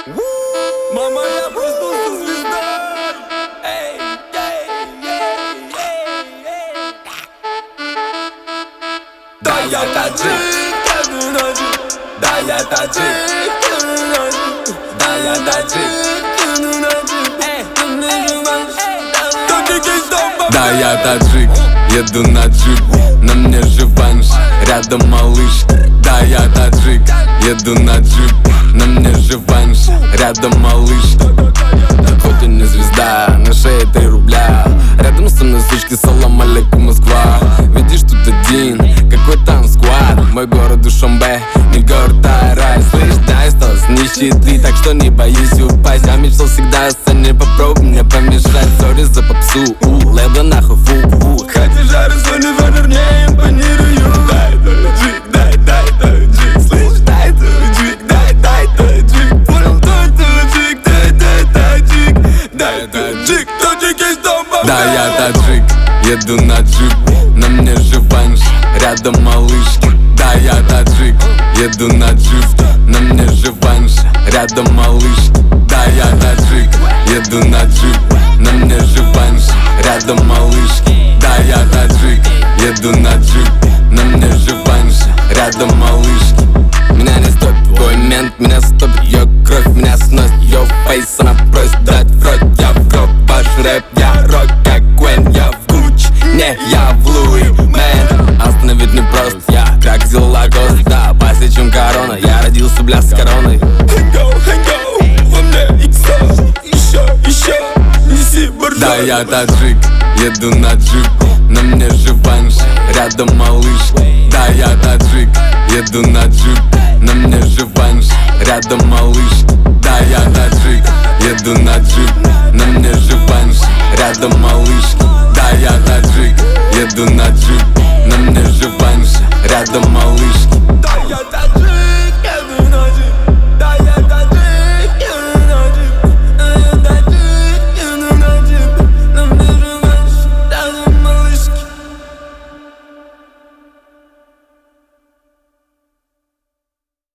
Мама, я проснулся звездой. Эй, да я таджик, да я таджик, да я таджик. Да, я таджик, еду на джип, на мне же ванш, рядом малыш. Да, я таджик, еду на джип, на мне же ванш, рядом малыш. Хоть и не звезда, на шее 3 рубля, рядом со мной сучки, салам алейкум, Москва. Видишь, тут один, какой там сквад. Мой город Душанбе, не город Арай. Слышь, да, осталось нищеты, так что не боюсь упасть. Я мечтал всегда о сцене, попробуй мне помешать. Сори за попсу, лейбла нахуй, фу. Хотя жары Сони Венер не импонирую. Дай таджик, дай таджик. Слышь, дай таджик, дай таджик. Понял, дай таджик, дай таджик. Дай таджик, таджик есть дома. Да, я таджик, еду на джип, на мне же ванш, рядом малыш. Да, я таджик, еду на джип, на мне же ванш, рядом малыш. Да, я таджик, еду на джип, на мне же ванш, рядом малыш. Да, я таджик, еду на джип, на мне же ванш, рядом малыш. Меня не стопит твой мент, меня стопит ее кровь, меня сносит ее фейс. Она просит дать в рот, я в гроб, ваш рэп, я рок как Гвен, я в Гуччи, не, я в Луи, мэн. Остановить не просто, я как Зиллагос, да, пасе, чем корона. Я родился, бля, с короной. Хэнго, во мне иксо, еще, неси боржоми. Да, я таджик, еду на джип, на мне же ванш, рядом малыш. Да, я таджик, еду на джип, на мне же ванш, рядом малыш. Да, я таджик, еду на джип, на мне же ванш, рядом малыш. Да, я таджик, еду на джип,